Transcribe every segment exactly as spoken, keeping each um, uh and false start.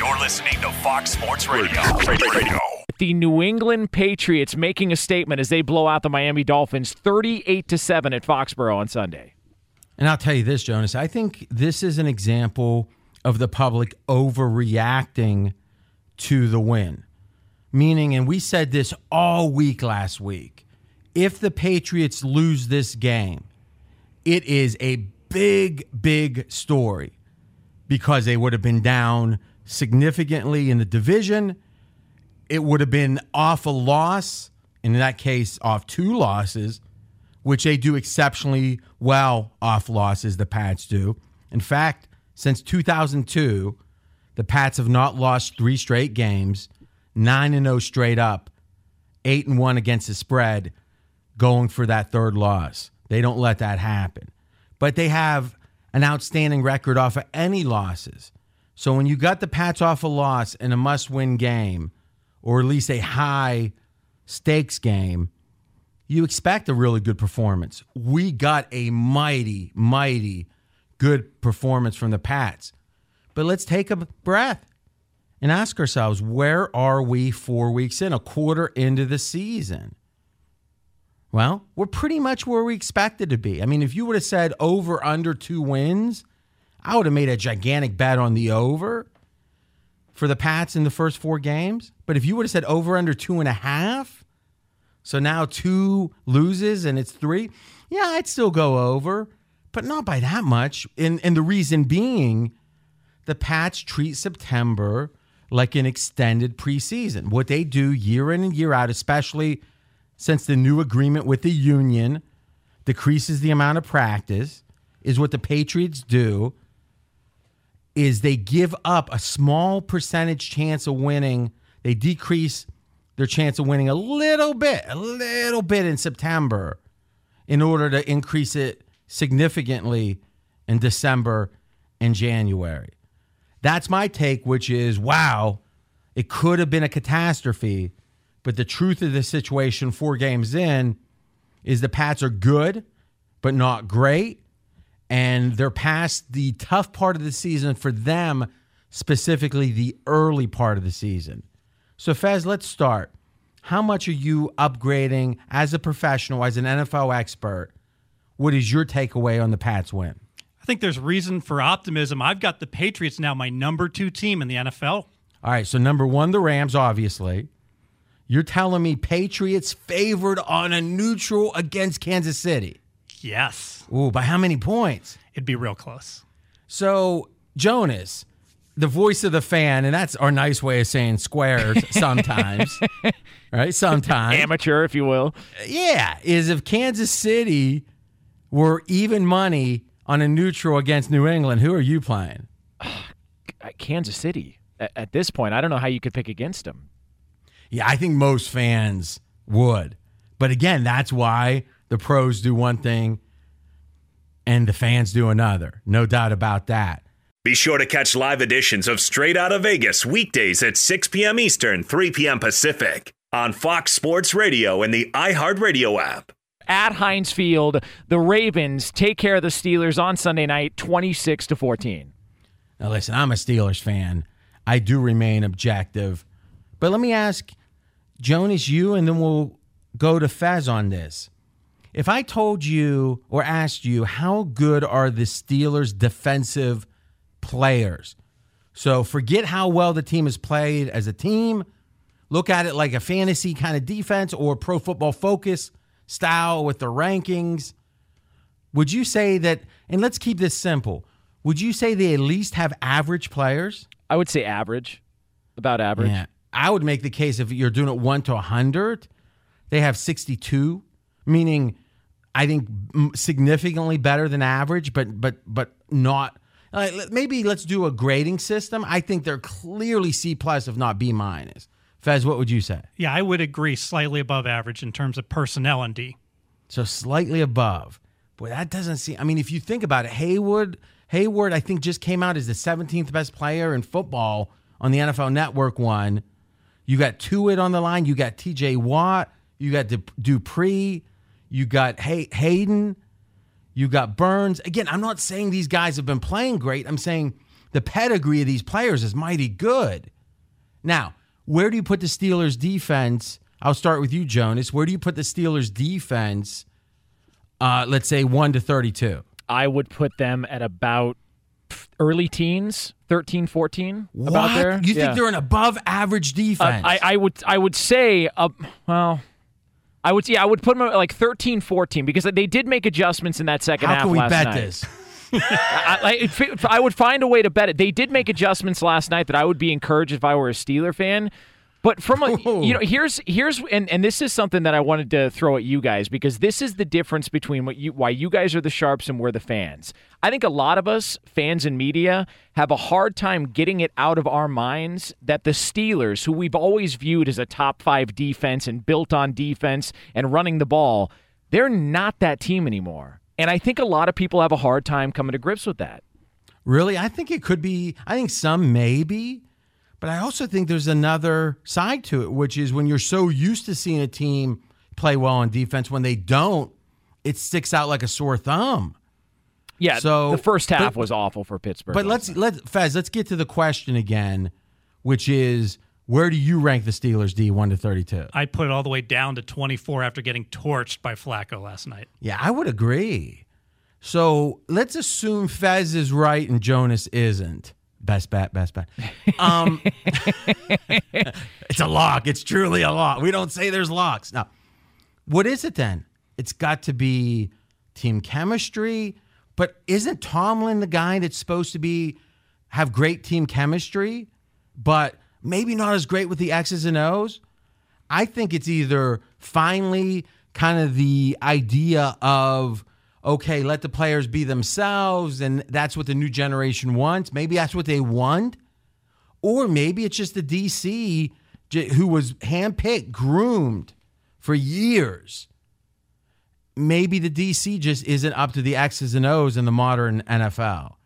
You're listening to Fox Sports Radio. Radio. Radio. The New England Patriots making a statement as they blow out the Miami Dolphins thirty-eight to seven at Foxborough on Sunday. And I'll tell you this, Jonas, I think this is an example of the public overreacting to the win. Meaning, and we said this all week last week, if the Patriots lose this game, it is a big, big story because they would have been down significantly in the division. It would have been off a loss, in that case, off two losses, which they do exceptionally well off losses, the Pats do. In fact, since two thousand two, the Pats have not lost three straight games, nine and oh straight up, eight and one against the spread, going for that third loss. They don't let that happen. But they have an outstanding record off of any losses. So when you got the Pats off a loss in a must-win game, or at least a high-stakes game, you expect a really good performance. We got a mighty, mighty good performance from the Pats. But let's take a breath and ask ourselves, where are we four weeks in, a quarter into the season? Well, we're pretty much where we expected to be. I mean, if you would have said over under two wins, I would have made a gigantic bet on the over for the Pats in the first four games. But if you would have said over under two and a half, so now two loses and it's three, yeah, I'd still go over, but not by that much. And, and the reason being, the Pats treat September like an extended preseason. What they do year in and year out, especially since the new agreement with the union decreases the amount of practice, is what the Patriots do, is they give up a small percentage chance of winning. They decrease their chance of winning a little bit, a little bit in September in order to increase it significantly in December and January. That's my take, which is, wow, it could have been a catastrophe. But the truth of the situation four games in is the Pats are good, but not great. And they're past the tough part of the season for them, specifically the early part of the season. So, Fez, let's start. How much are you upgrading as a professional, as an N F L expert? What is your takeaway on the Pats win? I think there's reason for optimism. I've got the Patriots now my number two team in the N F L. All right, so number one, the Rams, obviously. You're telling me Patriots favored on a neutral against Kansas City? Yes. Ooh, by how many points? It'd be real close. So, Jonas, the voice of the fan, and that's our nice way of saying squares sometimes, right? Sometimes. Amateur, if you will. Yeah, is if Kansas City were even money on a neutral against New England, who are you playing? Kansas City. At this point, I don't know how you could pick against them. Yeah, I think most fans would. But again, that's why the pros do one thing and the fans do another. No doubt about that. Be sure to catch live editions of Straight Outta Vegas weekdays at six p.m. Eastern, three p.m. Pacific on Fox Sports Radio and the iHeartRadio app. At Heinz Field, the Ravens take care of the Steelers on Sunday night, twenty-six to fourteen. Now listen, I'm a Steelers fan. I do remain objective. But let me ask Jonas, you, and then we'll go to Fez on this. If I told you or asked you how good are the Steelers' defensive players, so forget how well the team has played as a team, look at it like a fantasy kind of defense or Pro Football Focus style with the rankings, would you say that, and let's keep this simple, would you say they at least have average players? I would say average, about average. Yeah. I would make the case if you're doing it one to one hundred, they have sixty-two, meaning I think significantly better than average, but but but not. Uh, maybe let's do a grading system. I think they're clearly C plus, if not B minus. Fez, what would you say? Yeah, I would agree, slightly above average in terms of personnel and D. So slightly above. Boy, that doesn't seem. I mean, if you think about it, Hayward, Hayward, I think just came out as the seventeenth best player in football on the N F L Network one. You got Tuitt on the line. You got T J Watt. You got Dupree. You got Hay- Hayden. You got Burns. Again, I'm not saying these guys have been playing great. I'm saying the pedigree of these players is mighty good. Now, where do you put the Steelers' defense? I'll start with you, Jonas. Where do you put the Steelers' defense, uh, let's say, one to thirty-two? I would put them at about early teens, thirteen, fourteen. What? About there. You yeah. think they're an above-average defense? Uh, I, I would I would say, uh, well, I would yeah, I would put them at like thirteen, fourteen because they did make adjustments in that second How half can we last bet night. this? I, I, I would find a way to bet it. They did make adjustments last night that I would be encouraged if I were a Steeler fan. But from a, you know, here's here's and, and this is something that I wanted to throw at you guys because this is the difference between what you why you guys are the sharps and we're the fans. I think a lot of us fans and media have a hard time getting it out of our minds that the Steelers, who we've always viewed as a top five defense and built on defense and running the ball, they're not that team anymore. And I think a lot of people have a hard time coming to grips with that. Really? I think it could be, I think some maybe, but I also think there's another side to it, which is when you're so used to seeing a team play well on defense, when they don't, it sticks out like a sore thumb. Yeah, so, the first half but, was awful for Pittsburgh. But let's, let's, Fez, let's get to the question again, which is, where do you rank the Steelers D one to thirty-two? I put it all the way down to twenty-four after getting torched by Flacco last night. Yeah, I would agree. So let's assume Fez is right and Jonas isn't. Best bet, best bet. Um, it's a lock. It's truly a lock. We don't say there's locks. Now, what is it then? It's got to be team chemistry. But isn't Tomlin the guy that's supposed to be have great team chemistry, but maybe not as great with the X's and O's? I think it's either finally kind of the idea of, okay, let the players be themselves, and that's what the new generation wants. Maybe that's what they want. Or maybe it's just the D C who was handpicked, groomed for years. Maybe the D C just isn't up to the X's and O's in the modern N F L.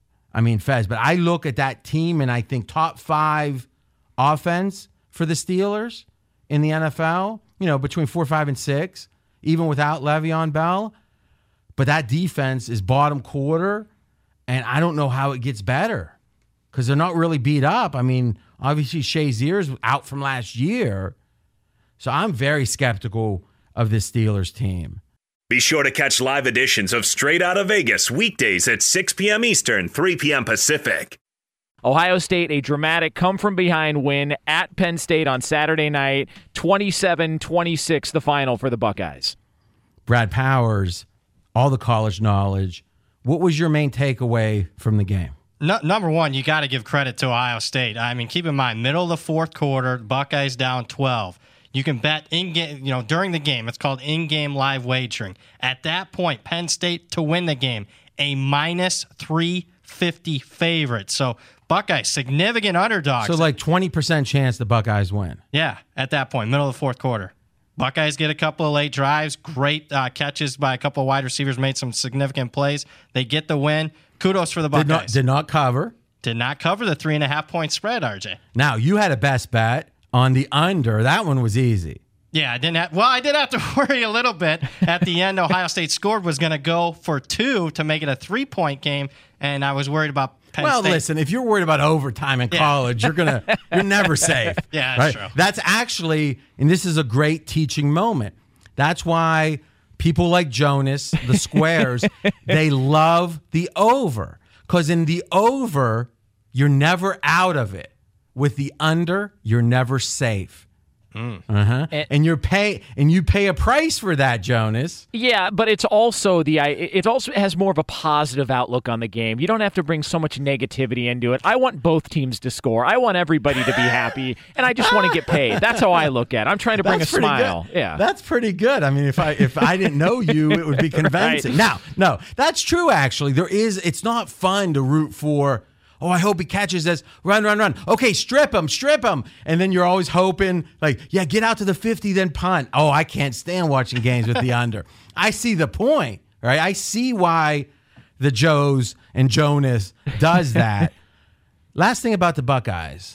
I mean, Fez, but I look at that team and I think top five offense for the Steelers in the N F L, you know, between four, five, and six, even without Le'Veon Bell. But that defense is bottom quarter, and I don't know how it gets better because they're not really beat up. I mean, obviously Shazier's out from last year, so I'm very skeptical of this Steelers team. Be sure to catch live editions of Straight Outta Vegas weekdays at six p.m. Eastern, three p.m. Pacific. Ohio State, a dramatic come-from-behind win at Penn State on Saturday night, twenty-seven twenty-six, the final for the Buckeyes. Brad Powers, all the college knowledge. What was your main takeaway from the game? No, number one, you got to give credit to Ohio State. I mean, keep in mind, middle of the fourth quarter, Buckeyes down twelve. You can bet in game, you know, during the game. It's called in-game live wagering. At that point, Penn State to win the game, a minus three fifty favorite. So Buckeyes, significant underdogs. So like twenty percent chance the Buckeyes win. Yeah, at that point, middle of the fourth quarter. Buckeyes get a couple of late drives, great uh, catches by a couple of wide receivers, made some significant plays. They get the win. Kudos for the Buckeyes. Did not, did not cover. Did not cover the three and a half point spread, R J. Now, you had a best bet on the under. That one was easy. Yeah, I didn't have, well, I did have to worry a little bit. At the end, Ohio State scored, was going to go for two to make it a three-point game, and I was worried about Penn well, State. listen, if you're worried about overtime in Yeah. college, you're gonna you're never safe. Yeah, that's right? true. That's actually, and this is a great teaching moment. That's why people like Jonas, the squares, they love the over. Because in the over, you're never out of it. With the under, you're never safe. Mm. Uh-huh. And- And you're pay and you pay a price for that, Jonas. Yeah, but it's also the it also has more of a positive outlook on the game. You don't have to bring so much negativity into it. I want both teams to score. I want everybody to be happy, and I just want to get paid. That's how I look at it. I'm trying to bring That's a pretty smile. good. Yeah. That's pretty good. I mean, if I if I didn't know you, it would be convincing. Right. Now, no, that's true actually. There is it's not fun to root for, oh, I hope he catches this. Run, run, run. Okay, strip him, strip him. And then you're always hoping, like, yeah, get out to the fifty, then punt. Oh, I can't stand watching games with the under. I see the point, right? I see why the Joes and Jonas does that. Last thing about the Buckeyes.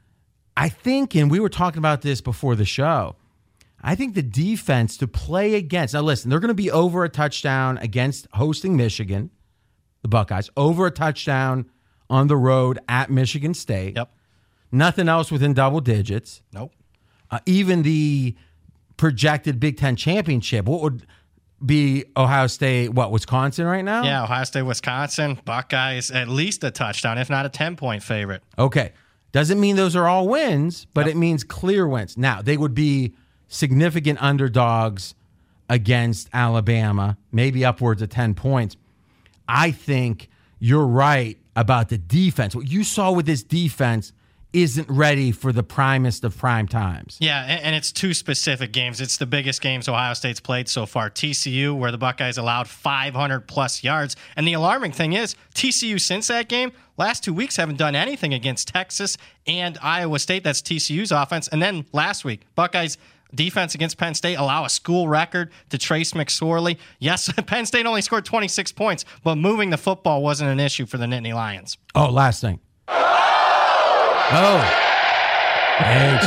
I think, and we were talking about this before the show, I think the defense to play against, now listen, they're going to be over a touchdown against hosting Michigan, the Buckeyes, over a touchdown on the road at Michigan State. Yep. Nothing else within double digits. Nope. Uh, even the projected Big Ten championship, what would be Ohio State, what, Wisconsin right now? Yeah, Ohio State, Wisconsin, Buckeyes, at least a touchdown, if not a ten-point favorite. Okay. Doesn't mean those are all wins, but Yep. it means clear wins. Now, they would be significant underdogs against Alabama, maybe upwards of ten points. I think you're right about the defense. What you saw with this defense isn't ready for the primest of prime times. Yeah, and, and it's two specific games. It's the biggest games Ohio State's played so far. T C U, where the Buckeyes allowed five hundred plus yards. And the alarming thing is, T C U since that game, last two weeks haven't done anything against Texas and Iowa State. That's T C U's offense. And then last week, Buckeyes defense against Penn State allow a school record to Trace McSorley. Yes, Penn State only scored twenty-six points, but moving the football wasn't an issue for the Nittany Lions. Oh, last thing. Oh. H.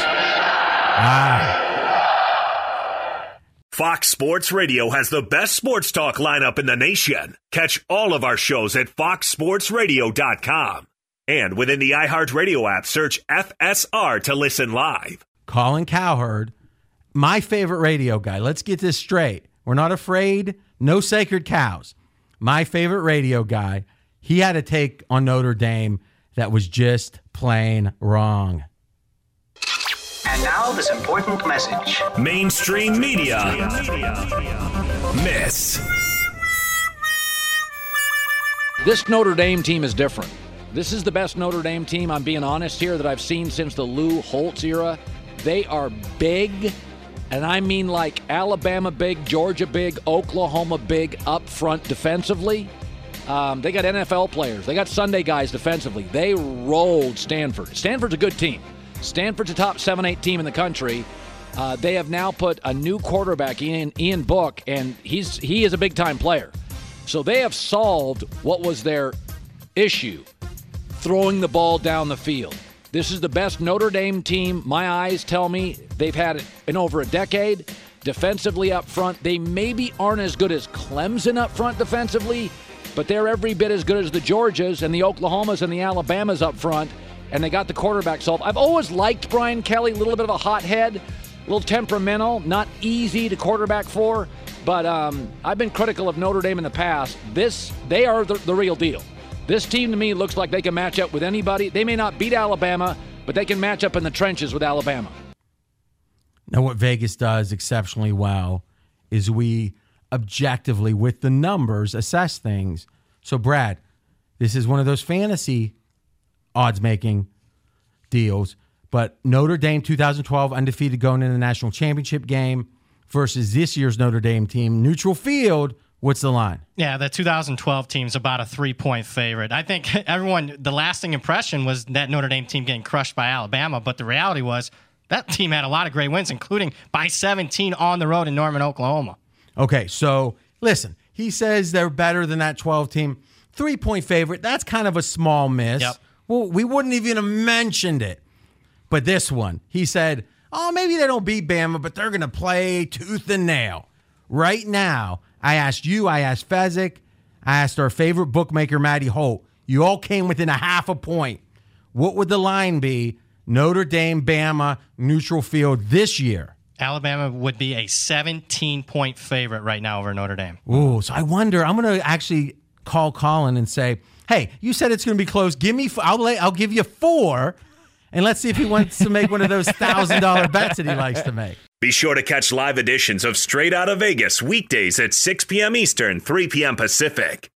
Ah. Fox Sports Radio has the best sports talk lineup in the nation. Catch all of our shows at fox sports radio dot com. And within the iHeartRadio app, search F S R to listen live. Colin Cowherd, my favorite radio guy. Let's get this straight. We're not afraid. No sacred cows. My favorite radio guy. He had a take on Notre Dame that was just plain wrong. And now this important message. Mainstream media miss. This Notre Dame team is different. This is the best Notre Dame team, I'm being honest here, that I've seen since the Lou Holtz era. They are big, and I mean like Alabama big, Georgia big, Oklahoma big up front defensively. Um, they got N F L players. They got Sunday guys defensively. They rolled Stanford. Stanford's a good team. Stanford's a top seven eight team in the country. Uh, they have now put a new quarterback, Ian, Ian Book, and he's he is a big-time player. So they have solved what was their issue, throwing the ball down the field. This is the best Notre Dame team, my eyes tell me, they've had in over a decade. Defensively up front, they maybe aren't as good as Clemson up front defensively, but they're every bit as good as the Georgias and the Oklahomas and the Alabamas up front, and they got the quarterback solved. I've always liked Brian Kelly, a little bit of a hothead, a little temperamental, not easy to quarterback for, but um, I've been critical of Notre Dame in the past. This, they are the, the real deal. This team to me looks like they can match up with anybody. They may not beat Alabama, but they can match up in the trenches with Alabama. Now, what Vegas does exceptionally well is we objectively, with the numbers, assess things. So, Brad, this is one of those fantasy odds-making deals, but Notre Dame two thousand twelve undefeated going into the national championship game versus this year's Notre Dame team, neutral field. What's the line? Yeah, the two thousand twelve team's about a three-point favorite. I think everyone, the lasting impression was that Notre Dame team getting crushed by Alabama, but the reality was that team had a lot of great wins, including by seventeen on the road in Norman, Oklahoma. Okay, so listen, he says they're better than that twelve team. Three-point favorite, that's kind of a small miss. Yep. Well, we wouldn't even have mentioned it. But this one, he said, oh, maybe they don't beat Bama, but they're going to play tooth and nail. Right now, I asked you, I asked Fezzik, I asked our favorite bookmaker, Matty Holt. You all came within a half a point. What would the line be? Notre Dame, Bama, neutral field this year. Alabama would be a seventeen-point favorite right now over Notre Dame. Ooh, so I wonder, I'm going to actually call Colin and say, hey, you said it's going to be close. Give me, I'll, lay, I'll give you four, and let's see if he wants to make one of those one thousand dollars bets that he likes to make. Be sure to catch live editions of Straight Outta Vegas weekdays at six p.m. Eastern, three p.m. Pacific